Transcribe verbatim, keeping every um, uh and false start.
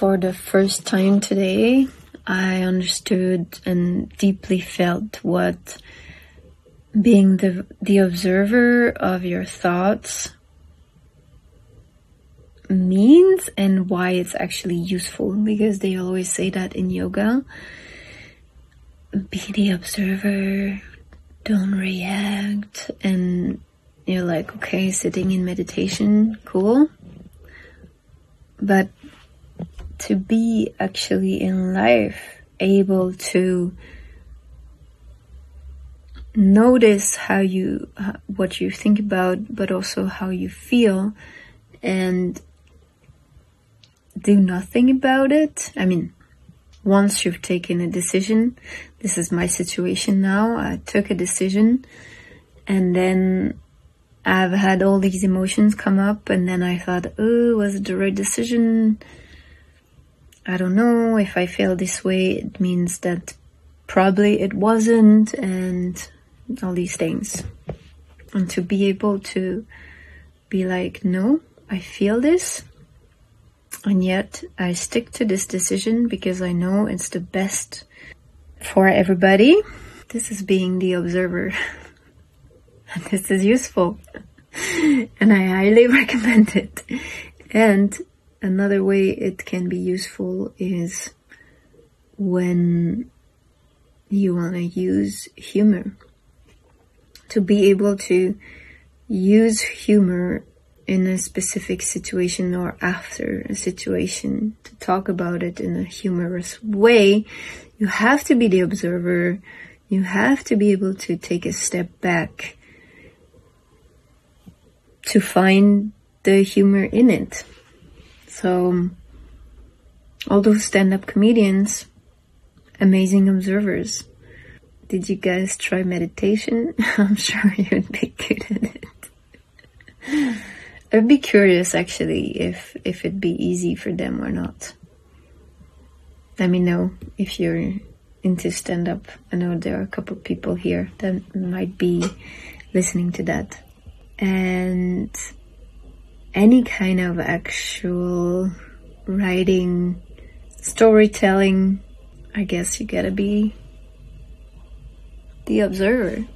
For the first time today, I understood and deeply felt what being the, the observer of your thoughts means and why it's actually useful, because they always say that in yoga. Be the observer, don't react, and you're like, okay, sitting in meditation, cool. But to be actually in life able to notice how you, what you think about, but also how you feel, and do nothing about it. I mean, once you've taken a decision, this is my situation now, I took a decision, and then I've had all these emotions come up, and then I thought, oh, was it the right decision? I don't know. If I feel this way, it means that probably it wasn't, and all these things. And to be able to be like, no, I feel this, and yet I stick to this decision because I know it's the best for everybody. This is being the observer. And this is useful. And I highly recommend it. And another way it can be useful is when you want to use humor. To be able to use humor in a specific situation or after a situation, to talk about it in a humorous way, you have to be the observer. You have to be able to take a step back to find the humor in it. So, all those stand-up comedians, amazing observers. Did you guys try meditation? I'm sure you'd be good at it. I'd be curious actually if, if it'd be easy for them or not. Let me know if you're into stand-up. I know there are a couple people here that might be listening to that. And any kind of actual writing, storytelling, I guess you gotta be the observer.